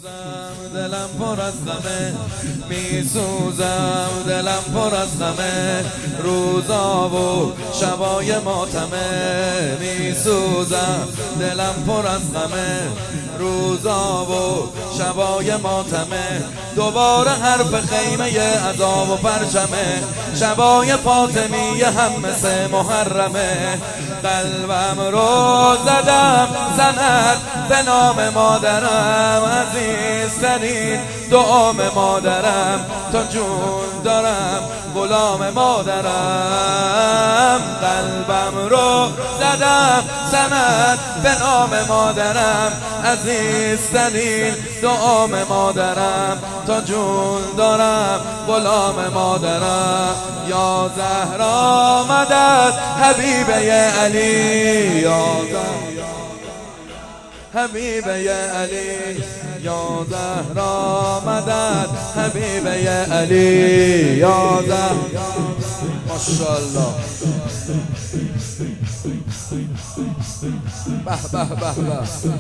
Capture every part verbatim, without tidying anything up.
سوزم دلم پر از غمه، می سوزم دلم پر از غمه، روزا و شبای ماتمه. می سوزم دلم پر از غمه، روزا و شبای ماتمه. دوباره حرف خیمه عذاب و پرچمه، شبای فاطمیه هم مثل محرمه. قلبم رو زدم زند به نام مادرم، عزیزترین دعام مادرم، تا جون دارم غلام مادرم. قلبم رو زدم زند به نام مادرم، عزیزترین دعام مادرم، تا جون دارم غلام مادرم. یا زهرا مدد حبیبه علی، یا حبیبه علی، یا زهرا مدد حبیبه علی، یا زهرا. ماشاءالله. به به به به.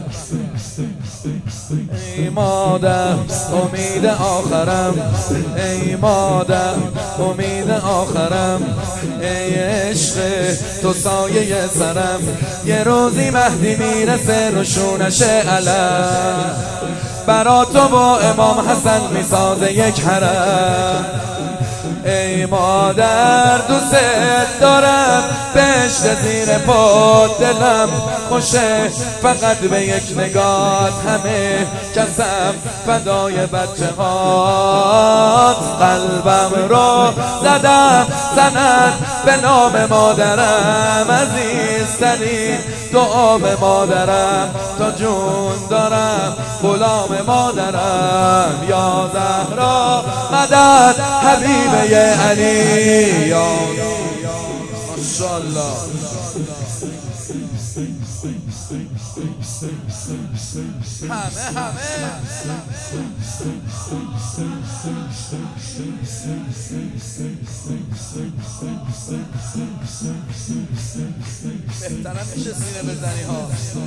ای مادر امید آخرم، ای مادر امید آخرم، ای عشق تو سایه سرم. یه روزی مهدی میرسه روشونش علم، برا تو با امام حسن میسازه یک حرم. ای مادر دوست دارم، بهشت زیر پا دلم خوشه، فقط به یک نگاه همه کسم فدای بچه هات. قلبم رو زدم زند به نام مادرم، عزیزترین دعا به مادرم، تا جون دارم غلام مادرم. یا زهرا مدد حبیبه علی، یا ماشاءالله. همه همه بهترم میشه سینه بزنی ها.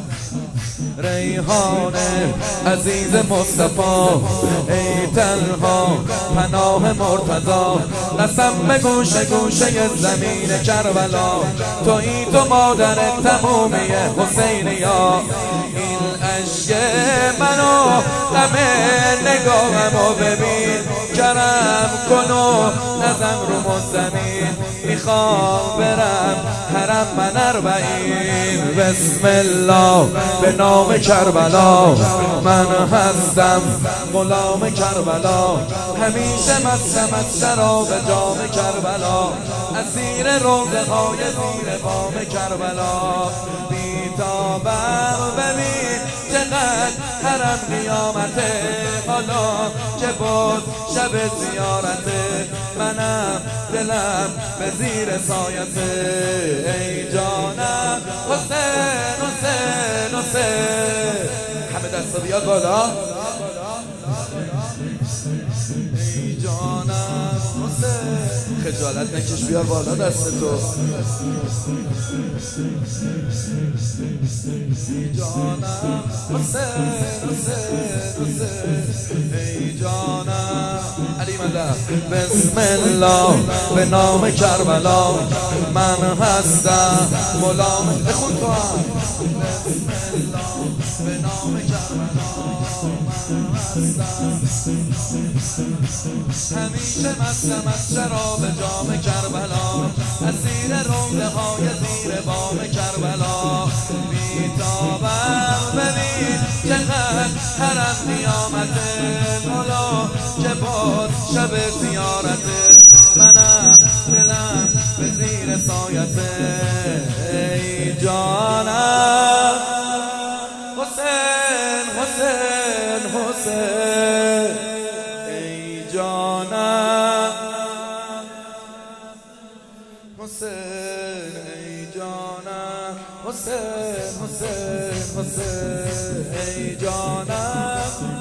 ریحانه عزیز مصطفی، ای تنها پناه مرتضی، قسم به گوشه گوشه زمین کربلا، تویی تو مادر تمومی حسینیا. این عشق منو غم نگاهمو ببین، کرم کنو نزن رو مزمین. میخوام برم حرم من اربعین، بسم الله به نام کربلا، من هستم غلام کربلا. همیشه مستم از شراب جام کربلا، اسیر روضه های زیر بام کربلا. بیتابم ببین چقدر حرم قیامته، حالا که بود شب زیارته، منم دلم به زیر سایته. ای جانم حسین حسین حسین، همه دستا بیاد بالا. ای جانم حسین، خجالت نکش بیار بالا دست تو. ای جانم حسین حسین حسین، ای جانم علی مدد. بسم الله به نام کربلا، من هستم غلام. بخون تو هم. بسم الله به نام کربلا، من هستم همیشه مستم از شراب جام کربلا، اسیر روضه های زیر بام کربلا. بیتابم ببین چقدر حرم قیامته، حالا که بود شب زیارته، منم دلم به زیر سایته. ای جانم حسین حسین حسین، ای جانم حسین، ای جانم حسین حسین حسین، ای جانم